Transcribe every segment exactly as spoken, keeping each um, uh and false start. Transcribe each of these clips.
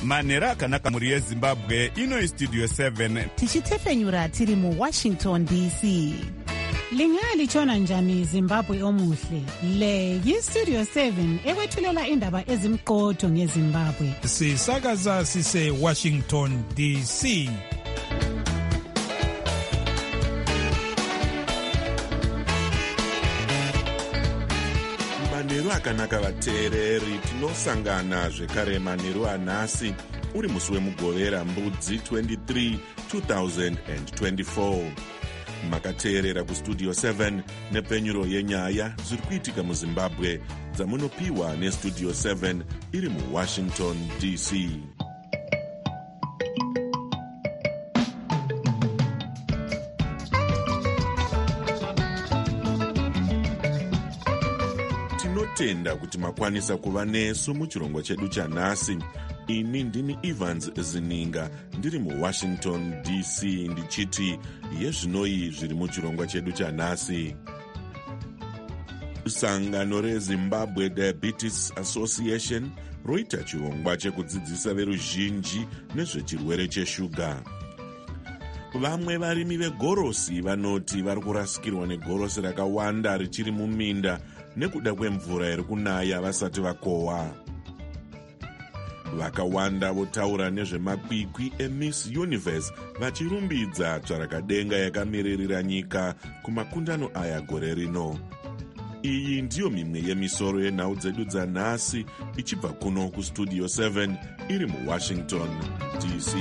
manhero akanaka mhuri yezimbabwe. Ino istudio seven tichitefenyura tiri muwashington D C. Lingalitshona njani Zimbabwe omuhle? Le yistudio seven ekwethulela indaba ezimqotho ngeZimbabwe. Sisakaza sise Washington D C. Manheru akanaka vateereri, tinosangana zvekare manheru anhasi uri musi wemugovera mbudzi twenty-three two thousand twenty-four. Makateerera kustudio seven nepenyuro yenyaya zviri kuitika muZimbabwe dzamunopiwa nestudio seven iri muWashington D C. Tinotenda kuti makwanisa kuva nesu muchirongwa chedu chanhasi. Ini ndini Evans Zininga ndiri muWashington D C ndichiti yezvinoi zviri muchirongwa chedu chanhasi. Sangano reZimbabwe Diabetes Association roita chirongwa chekudzidzisa veruzhinji nezvechirwere cheshuga. Vamwe varimi vegorosi vanoti vari kurasikirwa negorosi rakawanda richiri muminda nekuda kwemvura iri kunaya vasati vakohwa. Vakawanda votaura nezvemakwikwi eMiss Universe vachirumbidza tsvarakadenga yakamiririra nyika kumakundano aya gore rino. Iyi ndiyo mimwe yemisoro yenhau dzedu dzanhasi ichibva kuno kustudio seven iri muWashington D C.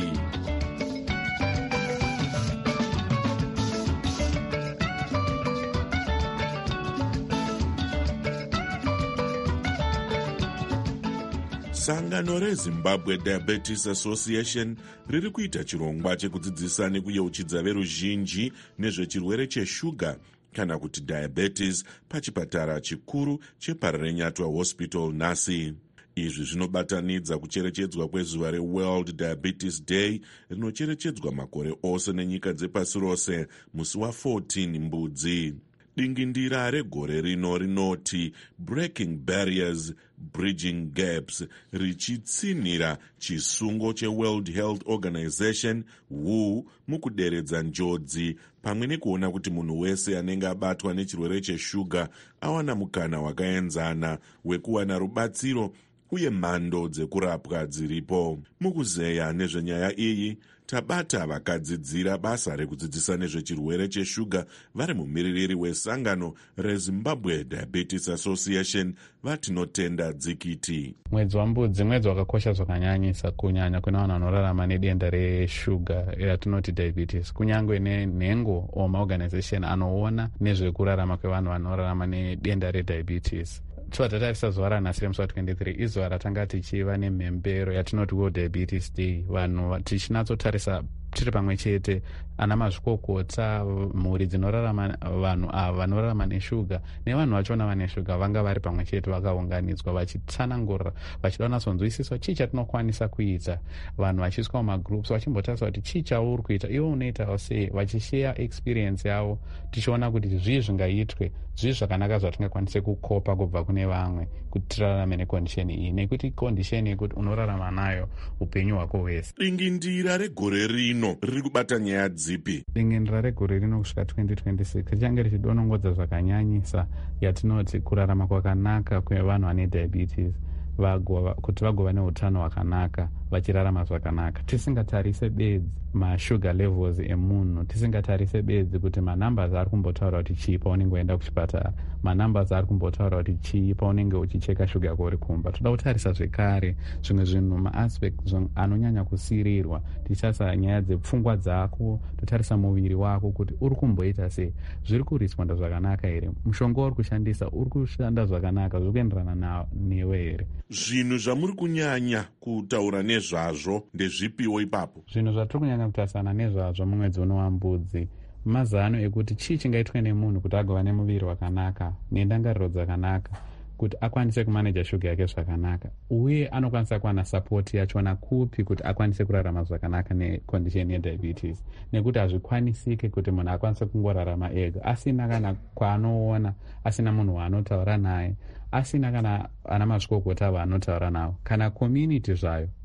Sangano reZimbabwe Diabetes Association riri kuita chirongwa chekudzidzisa nekuyeuchidza veruzhinji nezvechirwere cheshuga kana kuti diabetes pachipatara chikuru cheParirenyatwa Hospital nhasi. Izvi zvinobatanidza kucherechedzwa kwezuva reWorld Diabetes Day rinocherechedzwa makore ose nenyika dzepasi rose musi wa14 mbudzi. Dingindira regore rino rinoti Breaking Barriers, Bridging Gaps, richitsinira chisungo cheWorld Health Organization W H O mukuderedza njodzi pamwe nekuona kuti munhu wese anenge abatwa nechirwere cheshuga awana mukana wakaenzana wekuwana rubatsiro uye mhando dzekurapwa dziripo. Mukuzeya nezvenyaya iyi tabata vakadzidzira basa rekudzidzisa nezvechirwere cheshuga vari mumiririri wesangano reZimbabwe Diabetes Association vatinotenda dzikiti. Mwedzi wambudzi mwedzi wakakosha zvakanyanyisa kunyanya kune vanhu vanorarama nedenda reshuga ratinoti diabetes, kunyange nenhengo omaorganization anoona nezvekurarama kwevanhu vanorarama nedenda rediabetes. Tatatarisa zuva ranhasi remusi wa23 izuva ratanga tichiva nemhembero yatinoti World Diabetes Day. Vanhu tichinatsotarisa tiri pamwe chete, ana mazvikokota, mhuri dzinorarama, vanhu ava vanorarama neshuga nevanhu vachona vane shuga vanga vari pamwe chete vakaunganidzwa vachitsanangurira vachida kunatsonzwisiswa chii chatinokwanisa kuita. Vanhu vachiiswa mumagroups vachimbotarisa kuti chii chauri kuita, ivo unoitawo sei, vachishare experience yavo tichiona kuti zvii zvingaitwe, zvii zvakanaka zvatingakwanise kukopa kubva kune vamwe kuti tirarame nekondisheni iyi, nekuti kondisheni yekuti unorarama nayo upenyu hwako hwese. Dingindira regore rino riri kubata nyaya dzipi? Dingindira regore rino kusvika twenty twenty-six richange richidonongodza zvakanyanyisa yatinoti kurarama kwakanaka kwevanhu vane diabetes, vagova kuti vagova neutano hwakanaka vachirarama zvakanaka, tisingatarise bedzi mashuga levels emunhu, tisingatarise bedzi kuti manumbers ari kumbotaura kuti chii paunenge waenda kuchipatara, manumbers ari kumbotaura kuti chii paunenge uchicheka shuga yako uri kumba. Toda kutarisa zvekare zvimwe zvinhu maaspect anonyanya kusirirwa, tichitarisa nyaya dzepfungwa dzako, totarisa muviri wako kuti uri kumboita sei, zviri kuresponda zvakanaka here, mushonga uri kushandisa uri kushanda zvakanaka, zviri kuenderana newe here. Zvinhu zvamuri kunyanya kutaura nezvazvo ndezvipiwo ipapo? Zvinhu zvatiri kunyanya kutarisana nezvazvo mumwedzi uno wambudzi mazano ekuti chii chingaitwe nemunhu kuti agova nemuviri wakanaka nendangariro dzakanaka, kuti akwanise kumaneja shuga yake zvakanaka, uye anokwanisa kuwana sapoti yachona kupi kuti akwanise kurarama zvakanaka nekondisheni yediabetes, nekuti hazvikwanisike kuti munhu akwanise kungorarama ega asina kana kwaanoona, asina munhu waanotaura naye, asina kana ana mazvikokota vaanotaura navo, kana community zvayo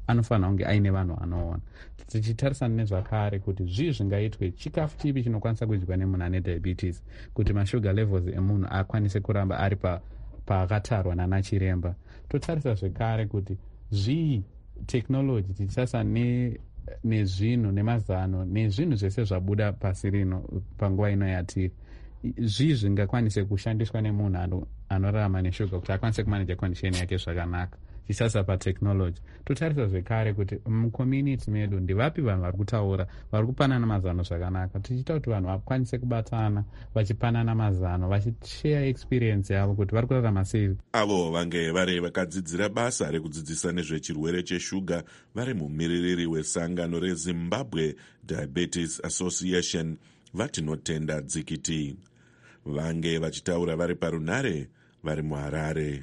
anofanira kunge aine vanhu anoona. Tichitarisana nezvakare kuti zvii zvingaitwe, chikafu chipi chinokwanisa kudyiwa nemunhu ane diabetes kuti mashuga levels emunhu akwanise kuramba ari paakatarwa nanachiremba. Totarisa zvekare kuti zvii technology, tichitarisana nezvinhu nemazano nezvinhu zvese zvabuda pasi rino panguva ino yatiri, zvii zvingakwanise kushandiswa nemunhu anorarama neshuga kuti akwanise kumanija condition yake zvakanaka. Tichasa patechnology, totarisa zvekare kuti mucommunity medu ndivapi vanhu vari kutaura, vari kupanana mazano zvakanaka. Tichita kuti vanhu vakwanise kubatana vachipanana mazano, vachishare experience yavo kuti vari kurarama sei. Avo vange vari vakadzidzira basa rekudzidzisa nezvechirwere cheshuga vari mumiririri wesangano reZimbabwe Diabetes Association vatinotenda dzikiti. Vange vachitaura vari parunare vari muHarare.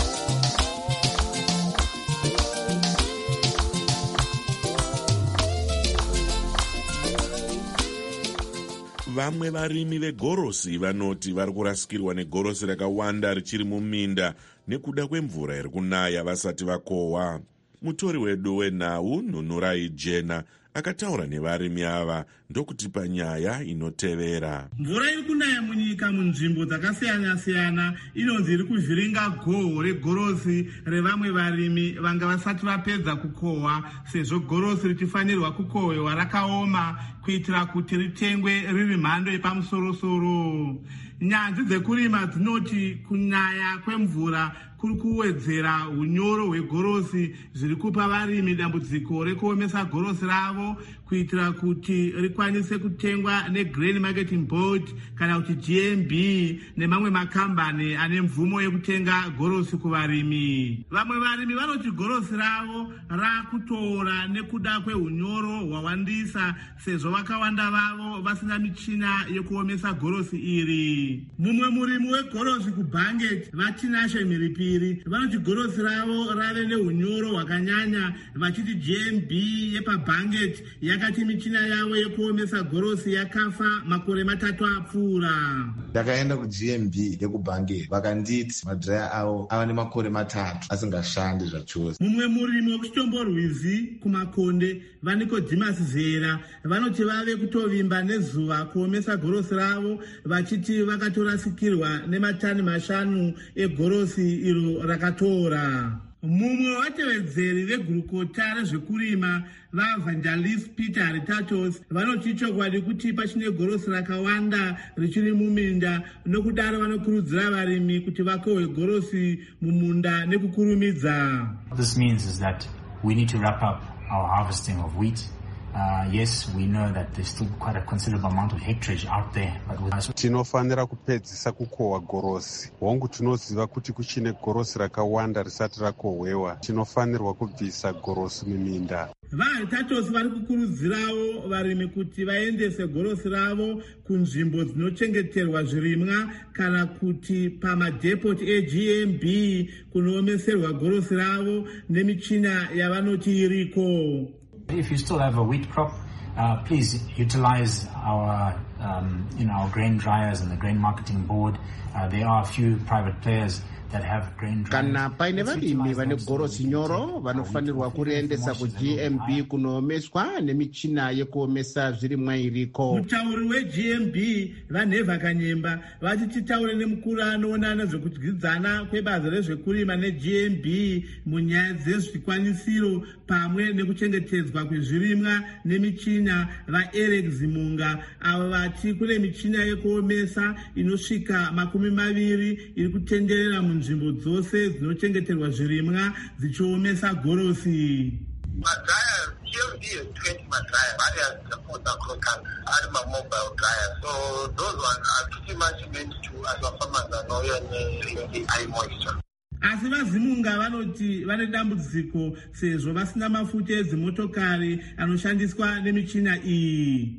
Vamwe varimi vegorosi vanoti vari kurasikirwa negorosi rakawanda richiri muminda nekuda kwemvura iri kunaya vasati vakohwa. Mutori wedu wenhau Nunurai Jena akataura nevarimi ava ndokutipa nyaya inotevera. Mvura iri kunaya munyika munzvimbo dzakasiyana-siyana inonzi iri kuvhiringa goho regorosi revamwe varimi vanga vasati vapedza kukohwa, sezvo gorosi richifanirwa kukohwewa rakaoma kuitira kuti ritengwe riri mhando yepamusoro-soro. Nyanzvi dzekurima dzinoti kunaya kwemvura kuri kuwedzera unyoro hwegorosi, zviri kupa varimi dambudziko rekuomesa gorosi ravo kuitira kuti rikwanise kutengwa neGrain Marketing Board kana kuti G M B nemamwe makambani ane mvumo yekutenga gorosi kuvarimi. Vamwe varimi vanoti gorosi ravo rakutora nekuda kweunyoro hwawandisa, sezvo vakawanda vavo vasina michina yekuomesa gorosi iri. Mumwe murimi wegorosi kuBanget, Vatinashe Mhiripiri, vanoti gorosi ravo rave neunyoro hwakanyanya, vachiti G M B yepaBanget yakati michina yavo yekuomesa gorosi yakafa makore matatu apfuura. Ndakaenda kuG M B yekuBanget, vakanditi madhiraya avo ava nemakore matatu asingashandi zvachose. Mumwe murimi wekuchitomborwizi kuMakonde, vaNicodemus Zera, vanoti vave kutovimba nezuva kuomesa gorosi ravo, vachiti vakatorasikirwa nematani mashanu egorosi iro rakatora. Mumwe wavatevedzeri vegurukota rezvekurima vaEvangelist Peter Haritatos vanoti chokwadi kuti pachine gorosi rakawanda richiri muminda, nokudaro vanokurudzira varimi kuti vakohwe gorosi mumunda nekukurumidza. This means is that we need to wrap up our harvesting of wheat. Uh, yes, we know that there's still quite a considerable amount of hectarage out there, but with us... Tinofanira kupedzisa kukohwa gorosi. Hongu tinoziva kuti kuchine gorosi rakawanda risati rakohwewa. Tinofanirwa kubvisa gorosi muminda. VaHaritatos vari kukurudzirawo varimi kuti vaendese gorosi ravo kunzvimbo dzinochengeterwa zvirimwa kana kuti pamadhepoti eG M B kunoomeserwa gorosi ravo nemichina yavanoti iriko. If you still have a wheat crop, uh, please utilize our, um, you know, our grain dryers and the Grain Marketing Board. Uh, there are a few private players that have grain dryers. Kana paine varimi vane gorosi nyoro vanofanirwa kuriendesa kuG M B kunoomeswa nemichina yekuomesa zvirimwa iriko. Mutauri weG M B vaNheva Kanyemba vati titaure nemukuru anoona nezvekudyidzana kwebazi rezvekurima neG M B munyaya dzezvikwanisiro pamwe nekuchengetedzwa kwezvirimwa nemichina, vaErek Zimunga, avo vati kune michina yekuomesa inosvika makumi maviri iri kutenderera munzvimbo dzose dzinochengeterwa zvirimwa dzichiomesa gorosi. Madryers, G M B has twenty madryers, various support across country, and my mobile dryers. So those ones are pretty much meant to, as our farmers are now using high moisture. Asi vaZimunga vanoti vane dambudziko sezvo vasina mafuta edzimotokari anoshandiswa nemichina iyi.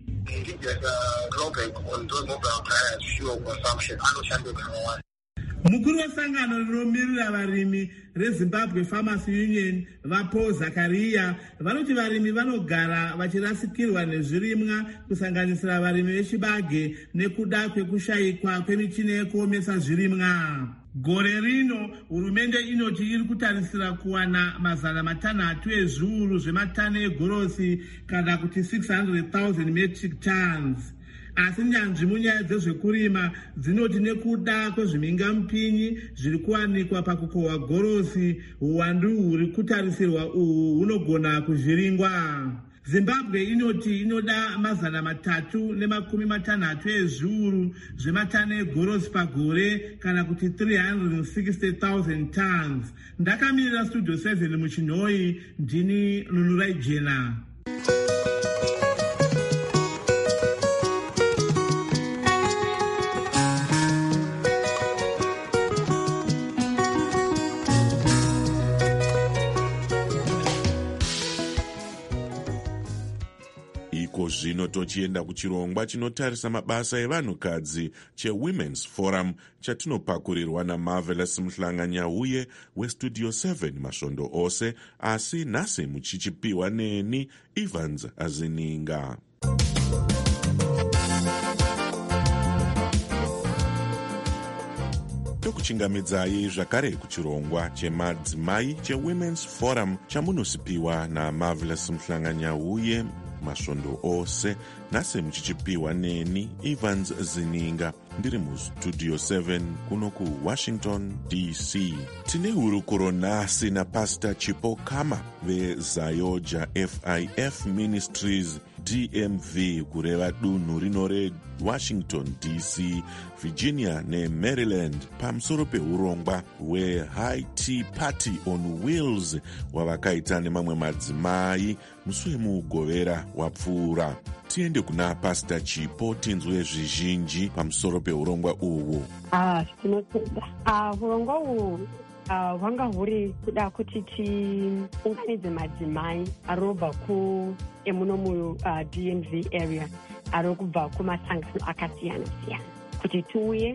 mukuru wesangano rinomirira varimi rezimbabwe farmers union vapaul zakaria vanoti varimi vanogara vachirasikirwa nezvirimwa kusanganisira varimi vechibage nekuda kwekushayikwa kwemichina yekuomesa zvirimwa. Gore rino hurumende inoti iri kutarisira kuwana mazana matanhatu ezviuru zvematani egorosi kana kuti six hundred thousand metric tons. Asi nyanzvi munyaya dzezvekurima dzinoti nekuda kwezvimingamupinyi zviri kuwanikwa pakukohwa gorosi, uwandu huri kutarisirwa uhu hunogona kuzviringwa. Zimbabwe inoti inoda mazana matatu nemakumi matanhatu ezviuru zvematani egorosi pagore kana kuti three hundred sixty thousand tons. Ndakamirira Studio seven muchinhoi, ndini Nunurai Jena. Zvino tochienda kuchirongwa chinotarisa mabasa evanhukadzi cheWomen's Forum chatinopakurirwa naMarvelous Muhlanganyauye weStudio seven masvondo ose, asi nhasi muchichipiwa neni Evans Azininga. Tokuchingamidzai zvakare kuchirongwa chemadzimai cheWomen's Forum chamunosipiwa naMarvelous Muhlanganyauye masvondo ose, nase muchichipiwa neni Evans Zininga ndiri muStudio seven kuno kuWashington D C. Tine hurukuro nhasi naPastor Chipo Kama veZayoja F I F Ministries D M V kureva dunhu rino reWashington D C, Virginia neMaryland pamusoro peurongwa hweHigh Tea Party on Wheels wavakaita nemamwe madzimai musi wemugovera wapfuura. Tiende kuna Pastor Chipo tinzwe zvizhinji pamusoro peurongwa uhwu. Ah, tinotenda. Ah, urongwa uhwu hwanga uh, huri kuda kuti tiunganidze madzimai arobva ku emuno mu uh, D M V area ari kubva kumasangano akasiyana siyana kuti tiuye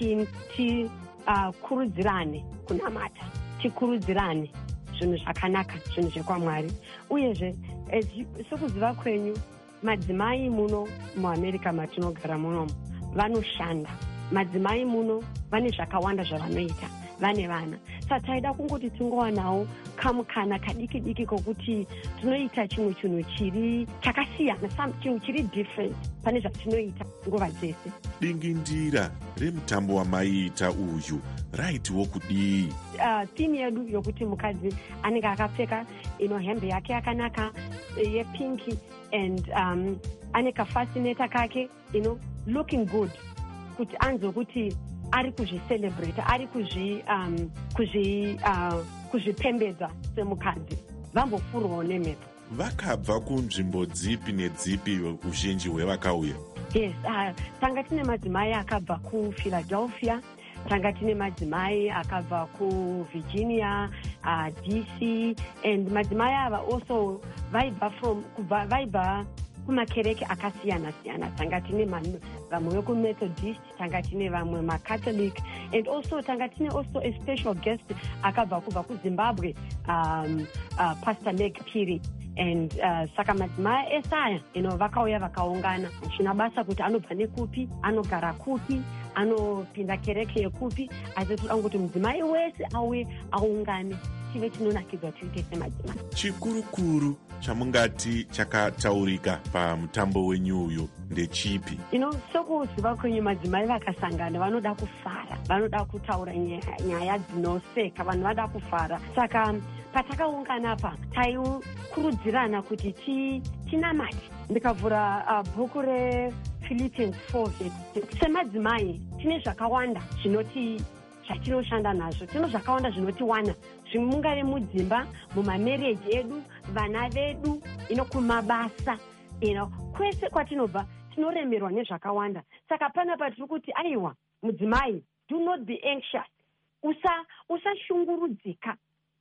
tikurudzirane uh, kunamata, tikurudzirane zvinhu zvakanaka, zvinhu zvekwamwari. Uyezve sekuziva kwenyu madzimai muno muAmerica matinogara munomu vanoshanda. Madzimai muno vane zvakawanda zvavanoita, vane vana. Saka taida kungoti tingowanawo kamukana kadiki diki kokuti tinoita chimwe chinhu chiri chakasiyana, chinhu chiri different pane zvatinoita nguva dzese. Dingindira remutambo wamaiita uyu raitiwo kudii? Uh, timu yedu yokuti mukadzi anenge akapfeka ino hembe yake yakanaka yepinki and um, ane kafasinator kake, you know, looking good, kuti anzo kuti ari kuzvicelebrate, ari kuzvi um, kuzvi uh, kuzvipembedza semukadzi, vambofurwawo nemhepo. Vakabva kunzvimbo dzipi nedzipi uzhinji hwevakauya? Yes, uh, tanga tine madzimai akabva kuPhiladelphia, tanga tine madzimai akabva kuVirginia, uh, D C, and madzimai ava also vaibva from vaibva kumakereke akasiyana siyana. Tanga tine vamwe vekuMethodist, tanga tine vamwe maCatholic, and also tanga tine also a special guest akabva kubva kuZimbabwe, um, uh, Pastor Meg Piri. And uh, saka madzimai esaya ino vakauya vakaungana, zvina basa kuti anobva nekupi, anogara kupi, anopinda kereke yekupi, asi toda kuti mudzimai wese auye aungane tive tinonakidzwa tiite semadzimai. Chikurukuru chamungati chakataurika pamutambo wenyu uyu ndechipi? You know, sokuziva kwenyu madzimai vakasangana vanoda kufara, vanoda kutaura nyaya dzinoseka, vanhu vada kufara. Saka patakaungana pa taikurudzirana kuti ti tinamati. Ndikavhura uh, bhuku rePhilippians four semadzimai tine zvakawanda zvinoti zvatinoshanda nazvo, tino zvakawanda zvinotiwana, zvimungave mudzimba, mumamereji edu, vana vedu, ino kumabasa, ino kwese kwatinobva tinoremerwa nezvakawanda. Saka pana patiri kuti aiwa mudzimai, do not be anxious, usa usashungurudzika,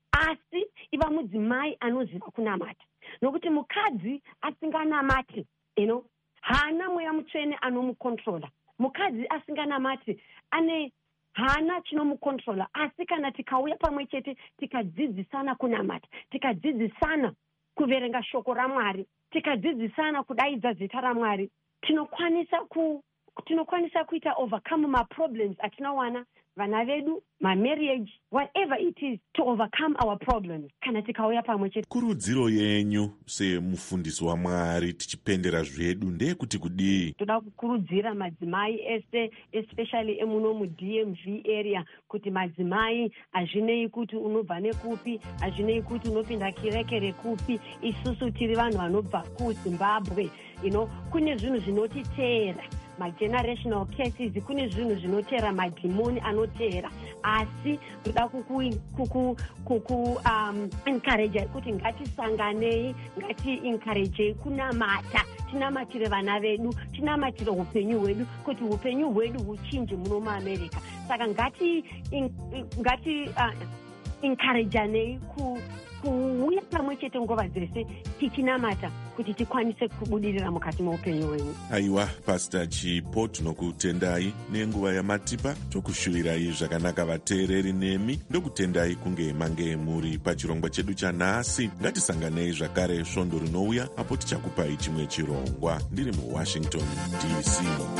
asi iva mudzimai anoziva kunamata. Nokuti mukadzi asinganamati, you know, hana mweya mutsvene anomukontrola. Mukadzi asinganamati ane hana chinomukontrola. Asi kana tikauya pamwe chete tikadzidzisana kunamata, tikadzidzisana kuverenga shoko raMwari, tikadzidzisana kudaidza zita raMwari, tinokwanisa ku tinokwanisa kuita overcome ma-problems atinowana vana vedu, ma-marriage, whatever it is, to overcome our problems kana tikauya pamwe chete. Kurudziro yenyu semufundisi waMwari tichipendera zvedu ndeyekuti kudii? Toda kukurudzira madzimai ese, especially emuno mu-D M V area, kuti madzimai hazvinei kuti unobva nekupi, hazvinei kuti unopinda kereke rekupi, isusu tiri vanhu vanobva kuZimbabwe, you know, kune zvinhu zvinotiteera, ma-generational cases, kune zvinhu zvinotera, madhimoni anotera. Asi toda kuku kuku kuku um encourage kuti ngatisanganei, ngati encourage kunamata, tinamatire vana vedu, tinamatire upenyu hwedu, kuti upenyu hwedu huchinje muno muAmerica. Saka ngati in, ngati uh, encourageanei ku kuuya pamwe chete nguva dzese tichinamata kuti tikwanise kubudirira mukati meupenyu hwenyu. Aiwa, Pastor Chipo, tinokutendai nenguva yamatipa, tokushuvirai zvakanaka vateereri nemi, ndokutendai kunge mange muri pachirongwa chedu chanhasi. Ngatisanganei zvakare svondo rinouya apo tichakupai chimwe chirongwa. Ndiri muWashington D C.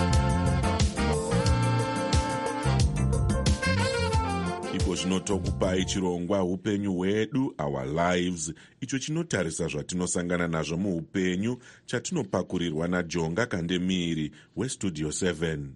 Zvinotokupai chirongwa upenyu hwedu, our lives, icho chinotarisa zvatinosangana nazvo muupenyu, chatinopakurirwa naJonga Kandemiri weStudio seven.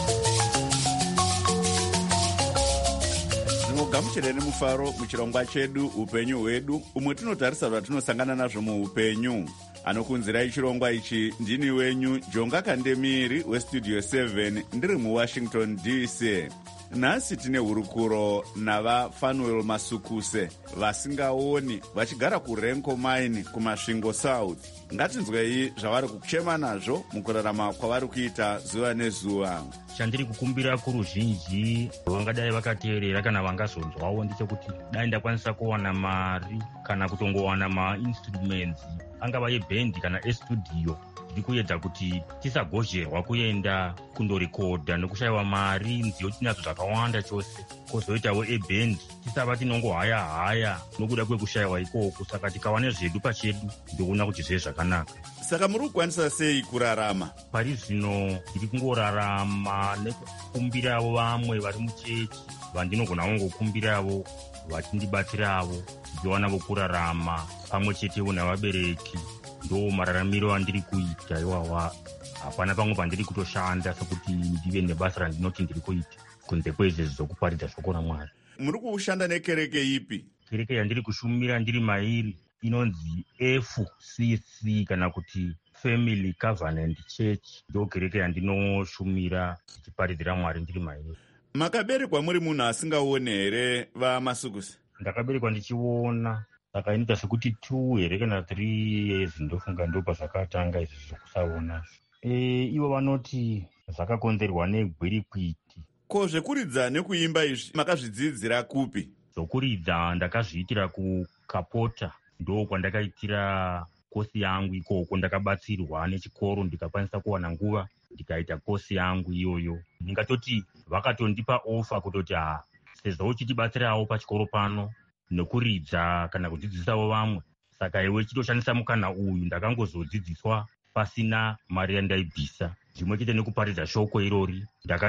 Gamuchireni mufaro muchirongwa chedu upenyu hwedu, umwe tinotarisa zvatinosangana nazvo muupenyu. Anokunzirai chirongwa ichi ndini wenyu Jonga Kandemiri weStudio seven, ndiri muWashington D C. Nhasi tine hurukuro navaFanuel Masukuse vasingaoni vachigara kuRenco Mine kumasvingo South. Ngatinzwei zvavari kuchema nazvo mukurarama kwavari kuita zuva nezuva. Chandiri kukumbira kuruzhinji vangadai vakateerera kana vangazonzwawo ndechekuti dai ndakwanisa kuwana mari kana kutongowana ma-instruments angava ebhendi kana estudio, ndiri kuedza kuti tisagozherwa kuenda kundorekodha nokushayiwa mari. Nziyo tinadzo zvakawanda chose, kozoitawo ebhendi tisava tinongohaya haya nokuda kwekushayiwa ikoko. Saka tikawane zvedu pachedu ndikuona kuti zve zvakanaka. Saka muri kukwanisa sei kurarama? Pari zvino ndiri kungorarama nekukumbiravo vamwe vari muchechi vandinogona kungokumbiravo vachindibatsiravo, ndichiwanavo kurarama pamwe chetewo navabereki. Ndo mararamiro andiri kuita iwawa. Hapana pamwe pandiri kutoshanda sekuti ndive nebasa randinoti ndiri kuita kunze kwezvezvo zokuparidza shoko raMwari. Muri kushanda nekereke ipi? Kereke yandiri kushumira ndiri mairi inonzi F C C kana kuti Family Covenant Church. Ndo kereke yandinoshumira tichiparidzira Mwari ndiri mairi. Makaberekwa muri munhu asingaoni here vaMasukuse? Ndakaberekwa ndichiona. Saka inoita sekuti two here kana three years ndofunga ndo pazvakatanga izvi zvokusaona. E, ivo vanoti zvakakonzerwa negwirikwiti. Ko zvekuridza nekuimba izvi makazvidzidzira kupi? Zvokuridza ndakazviitira kuKapota, ndo kwandakaitira kosi yangu ikoko. Ndakabatsirwa nechikoro ndikakwanisa kuwana nguva ndikaita kosi yangu iyoyo. Ndingatoti vakatondipa ofa kutoti ha sezvo uchitibatsirawo pachikoro pano nokuridza kana kudzidzisawo vamwe, saka iwe chitoshandisa mukana uyu. Ndakangozodzidziswa pasina mari yandaibvisa, zvimwe chete nekuparidza shoko irori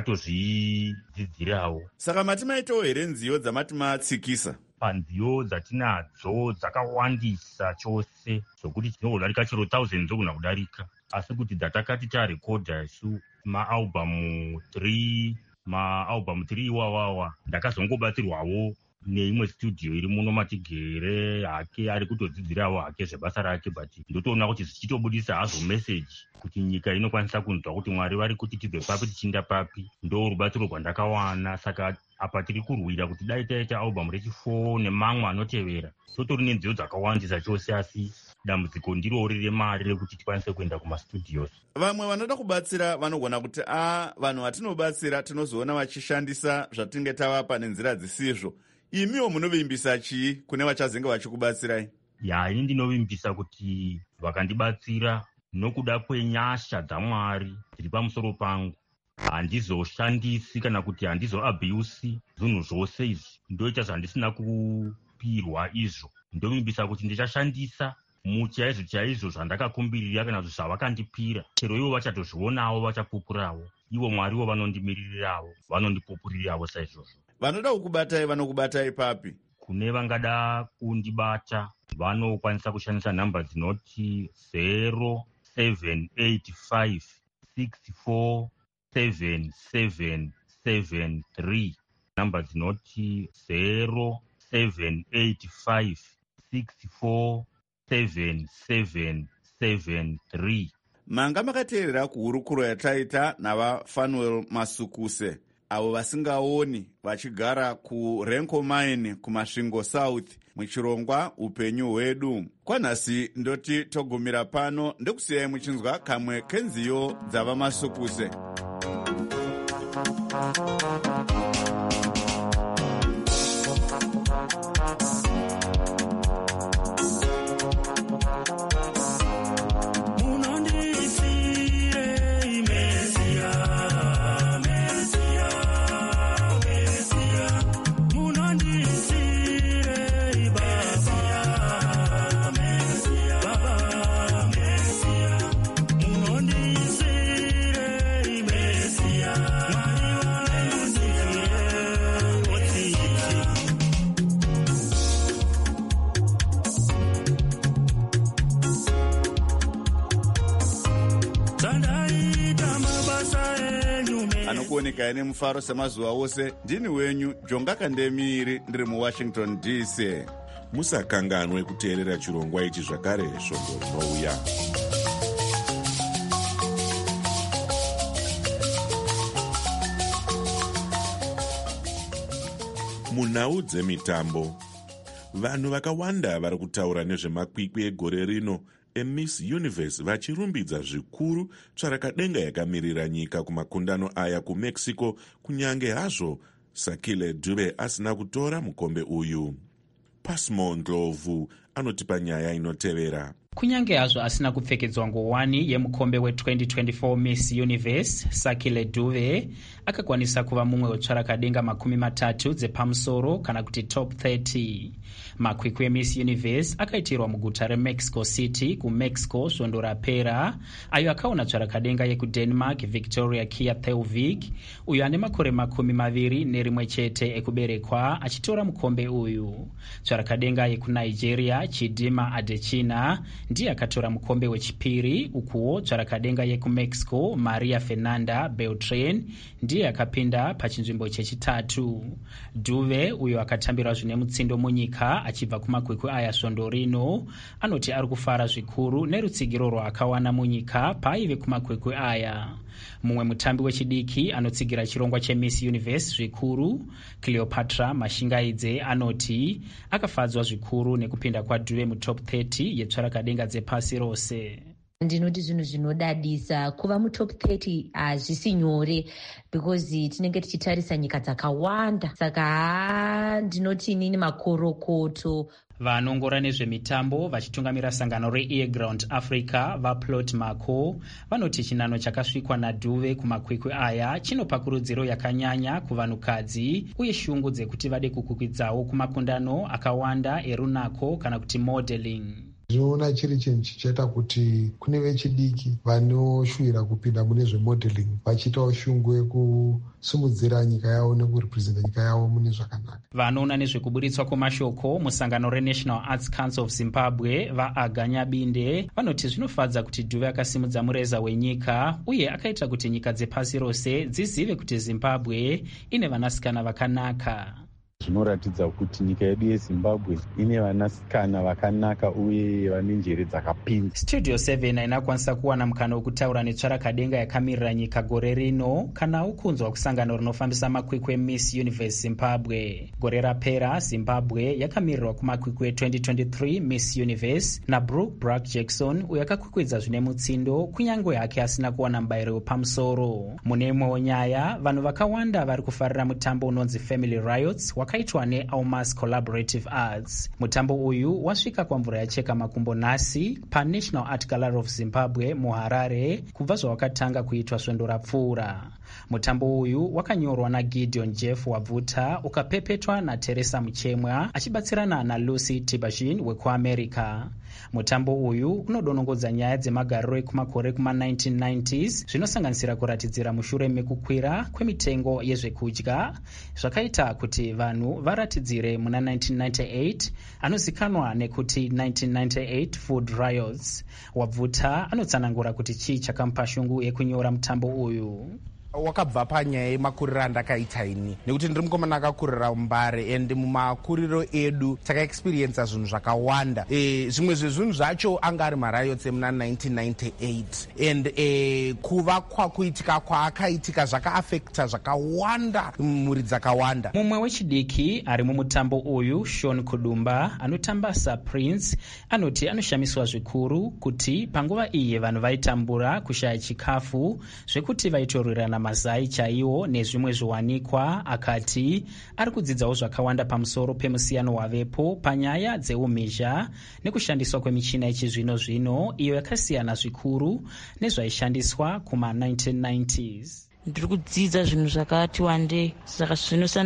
ndakatozvidzidzirawo. Saka mati maitawo here nziyo dzamati matsikisa? Panziyo dzatinadzo dzakawandisa chose zvokuti tinogodarika chero thousand dzogona kudarika, asi kuti dzatakati tarekodha isu maalbhamu three maalbhamu three iwawawa ndakazongobatsirwawo neimwe studio iri muno matigere hake ari kutodzidzirawo hake zvebasa rake, but ndotoona kuti zvichitobudisa hazo message kuti nyika inokwanisa kunzwa kuti Mwari vari kuti tibve papi tichinda papi. Ndo rubatsiro rwandakawana. Saka apa tiri kurwira kuti dai taita album rechifour nemamwe anotevera totori nenziyo dzakawandisa chose, asi dambudziko ndirori remari rekuti tikwanise kuenda kumastudios. Vamwe vanoda kubatsira vanogona kuti a vanhu vatinobatsira tinozoona vachishandisa zvatinge tavapa nenzira dzisizvo. Imiwo munovimbisa chii kune vachazenge vachikubatsirai? Ya, ini ndinovimbisa kuti vakandibatsira nokuda kwenyasha dzaMwari dziri pamusoro pangu, handizoshandisi kana kuti handizoabhiyusi zvinhu zvose izvi. Ndoita zvandisina kupirwa izvo, ndovimbisa kuti ndichashandisa muchaizvo chaizvo zvandakakumbirira kana kuti zvavakandipira. Chero ivo vachatozvionawo, vachapupurawo. Ivo Mwariwo vanondimiririrawo, vanondipupurirawo saizvozvo. Vanoda kukubatai vanokubatai papi? Kune vangada kundibata vanokwanisa kushandisa nhamba dzinoti zero seven eight five six four seven seven seven three, nhamba dzinoti zero seven eight five six four seven seven seven three. Manga makateerera kuhurukuro yataita navaFanuel Masukuse, avo vasingaoni vachigara kuRenco Mine kumasvingo South muchirongwa upenyu hwedu. Kwanhasi ndoti togumira pano ndokusiyai muchinzwa kamwe kenziyo dzavaMasukuse. Anokuoneka ine mufaro semazuva ose. Ndini wenyu Jonga Kandemiri, ndiri muWashington D C. Musakanganwe kuteerera chirongwa ichi zvakare shoko rinouya. Munhau dzemitambo, vanhu vakawanda vari kutaura nezvemakwikwi egore rino eMiss Universe vachirumbidza zvikuru tsvarakadenga yakamirira nyika kumakundano aya kuMexico, kunyange hazvo Sakile Dube asina kutora mukombe uyu. Pasmo Ndlovu anotipa nyaya inotevera. Kunyange hazvo asina kupfekedzwa ngowani yemukombe we-twenty twenty-four Miss Universe, Sakile Dube akakwanisa kuva mumwe wetsvarakadenga makumi matatu dzepamusoro kana kuti top thirty. Makwikwi eMiss Universe akaitirwa muguta reMexico City kuMexico svondo rapera, ayo akaona tsvarakadenga yekuDenmark Victoria Kia Theuvik, uyo ane makore makumi maviri nerimwe chete ekuberekwa, achitora mukombe uyu. Tsvarakadenga yekuNigeria Chidima Adechina ndiye akatora mukombe wechipiri, ukuwo tsvarakadenga yekuMexico Maria Fernanda Beltran ndiye akapinda pachinzvimbo chechitatu. Dube, uyo akatambira zvine mutsindo munyika achibva kumakwikwi aya svondo rino, anoti ari kufara zvikuru nerutsigiro rwaakawana munyika paaive kumakwikwi aya. Mumwe mutambi wechidiki anotsigira chirongwa cheMiss Universe zvikuru, Cleopatra Mashingaidze, anoti akafadzwa zvikuru nekupinda kwaDube mutop thirty yetsvarakadenga dzepasi rose. Ndinoti zvinhu zvinodadisa kuva mutop thirty hazvisi nyore because tinenge tichitarisa nyika dzakawanda, saka ndinoti inini makorokoto. Vanongora nezvemitambo vachitungamira sangano reAir Ground Africa vaPlot Marco vanoti chinano chakasvikwa naDube kumakwikwi aya chinopa kurudziro yakanyanya kuvanhukadzi uye shungu dzekuti vade kukwikwidzao kumakundano akawanda erunako kana kuti modeling. Zvinoona chiri chinhu chichaita kuti kune vechidiki vanoshuvira kupinda mune zvemodeling vachiitawo shungu yekusimudzira nyika yavo nekurepresenta nyika yavo mune zvakanaka. Vanoona nezvekuburitswa kwemashoko musangano reNational Arts Council of Zimbabwe vaAganya Binde vanoti zvinofadza kuti Dube akasimudza mureza wenyika uye akaita kuti nyika dzepasi rose dzizive kuti Zimbabwe ine vanasikana vakanaka. Zvinoratidza kuti nyika yedu yeZimbabwe ine vanasikana vakanaka uye vane njere dzakapinza. Studio seven inakwanisa kuwana mukana wekutaura netsvarakadenga yakamirira nyika gore rino kana ukunzwa kusangano rinofambisa makwikwi eMiss Universe Zimbabwe. Gore rapera Zimbabwe yakamirirwa kumakwikwi e-twenty twenty-three Miss Universe naBrooke Brack Jackson uyo akakwikwidza zvine mutsindo kunyange hake asina kuwana mubayiro wepamusoro. Mune imwewo nyaya, vanhu vakawanda vari kufarira mutambo unonzi Family Riots wakaitwa neAumas Collaborative Arts. Mutambo uyu wasvika kwamvura yacheka makumbo nhasi paNational Art Gallery of Zimbabwe muHarare kubva zvawakatanga kuitwa svondo rapfuura. mutambo uyu wakanyorwa naGideon Jeff wabvuta ukapepetwa naTeresa Muchemwa achibatsirana naLucy Tibashin wekuamerica. Mutambo uyu unodonongodza nyaya dzemagariro ekumakore kuma nineteen nineties zvinosanganisira kuratidzira mushure mekukwira kwemitengo yezvekudya zvakaita kuti vanhu varatidzire muna nineteen ninety-eight anozikanwa nekuti nineteen ninety-eight food riots. Wabvuta anotsanangura kuti chii chakamupa shungu yekunyora mutambo uyu. Wakabva panyaya yemakuriro andakaita ini nekuti ndiri mukomana akakurira umbare and mumakuriro edu takaexperiensa zvinhu zvakawanda. E, zvimwe zvezvinhu zvacho anga ari mariots emuna nineteen ninety-eight and e, kuva kwakuitika kwaakaitika zvakaafekta zvakawanda mhuri dzakawanda. Mumwe wechidiki ari mumutambo uyu Sean Kudumba anotamba saPrince anoti anoshamiswa zvikuru kuti panguva iyi vanhu vaitambura kushaya chikafu zvekuti vaitorwirana mazai chaiwo nezvimwe zviwanikwa. Akati ari kudzidzawo zvakawanda pamusoro pemusiyano wavepo panyaya dzeumhizha nekushandiswa kwemichina yechizvino zvino iyo yakasiyana zvikuru nezvaishandiswa kuma nineteen nineties. Ndiri kudzidza zvinhu zvakati wandei saka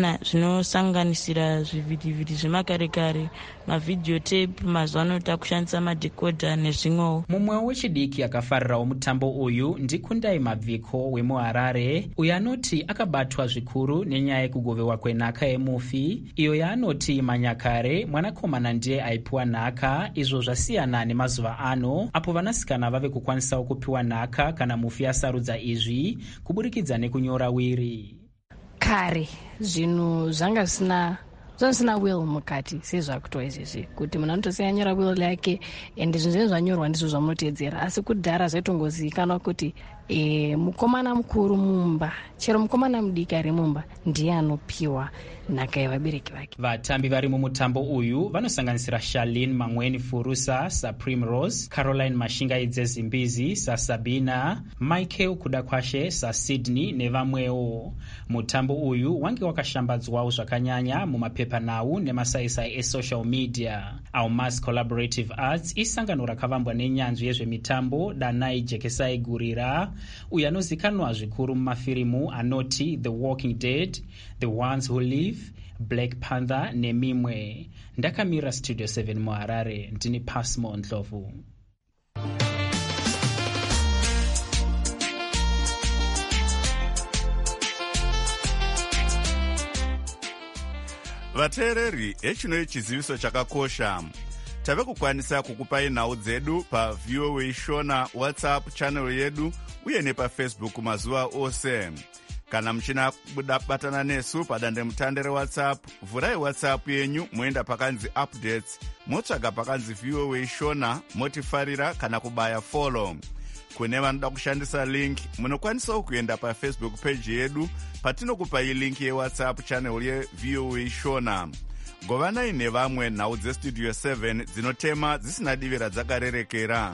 zvinosanganisira zvivhidhivhidhi zvemakare kare, mavidhio tape, mazuva ano takushandisa madhekodha nezvimwewo. Mumwe wechidiki akafarirawo mutambo uyu ndiKundai Mabviko wemuHarare uyo anoti akabatwa zvikuru nenyaya yekugovewa kwenhaka yemufi iyo yaanoti manyakare mwanakomana ndiye aipiwa nhaka, izvo zvasiyana nemazuva ano apo vanasikana vave kukwanisawo kupiwa nhaka kana mufi asarudza izvi kuburikidza nekunyora wiri. Kare zvinhu zvanga zvisina zvisina will mukati sezvakuitwa izvezvi kuti munhu anotosiya anyora will yake ende zvinhu zvinenge zvanyorwa ndizvo zvamunoteedzera. Asi kudhara zvaitongozivikanwa kuti e, mukomana mukuru mumba chero mukomana mudiki ari mumba ndiye anopiwa nhaka yevabereki vake. Vatambi vari mumutambo uyu vanosanganisira Charlene Mangweni Furusa saPrime Rose, Caroline Mashingaidze Zimbizi saSabina, Michael Kudakwashe saSydney nevamwewo. Mutambo uyu wange wakashambadzwawo zvakanyanya mumapepanhau nemasaisai esocial media. Our Mass Collaborative Arts isangano rakavambwa nenyanzvi yezvemitambo Danai Jekesai Gurira uyo anozikanwa zvikuru mumafirimu anoti The Walking Dead, The Ones Who Live, Black Panther nemimwe. Ndakamira Studio seven muHarare, ndini Pasmo Ndlovu. Vateereri, hechino chiziviso chakakosha. Tave kukwanisa kukupai nhau dzedu pa V O A Shona WhatsApp channel yedu uye nepaFacebook mazuva ose. Kana mchina batana nesu padande mutande reWhatsApp, vurai WhatsApp yenyu moenda pakanzi updates, motsvaga pakanzi V O A Shona, motifarira kana kubaya follow. Kune vanoda kushandisa link, munokwanisawo kuenda paFacebook page yedu patinokupai link yeWhatsApp channel ye V O A Shona. Govanai nevamwe nhau dzeStudio seven dzinotema dzisina divira dzakarerekera.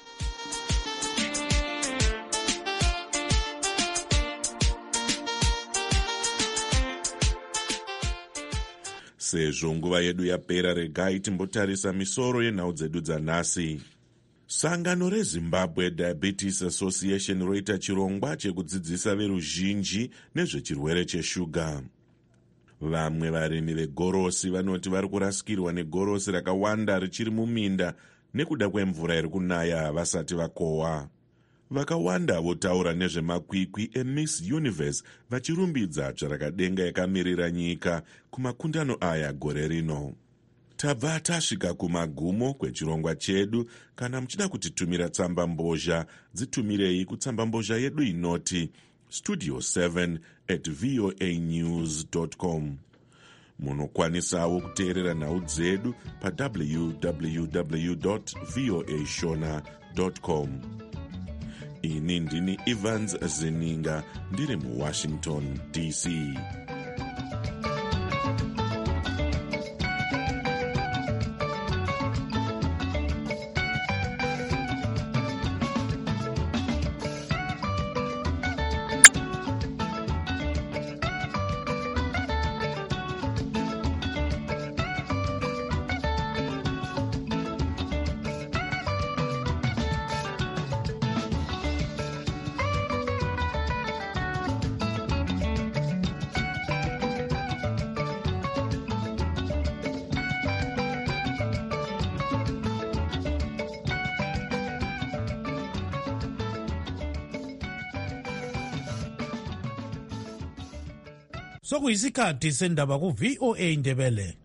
Sezvo nguva yedu yapera, regai timbotarisa misoro yenhau dzedu dzanhasi. Sangano reZimbabwe Diabetes Association roita chirongwa chekudzidzisa veruzhinji nezvechirwere cheshuga. Vamwe varimi vegorosi vanoti vari kurasikirwa negorosi rakawanda richiri muminda nekuda kwemvura iri kunaya vasati vakohwa. Vakawanda votaura nezvemakwikwi eMiss Universe vachirumbidza tsvarakadenga yakamirira nyika kumakundano aya gore rino. Tabva tasvika kumagumo kwechirongwa chedu. Kana muchida kutitumira tsamba mbozha, dzitumirei kutsamba mbozha yedu inoti studio seven at voanews dot com. Munokwanisawo kuteerera nhau dzedu pa w w w dot voa shona dot com. Ini ndini Evans Zininga, ndiri muWashington D C. sokuyisikhathi sendaba ku-V O A Ndebele.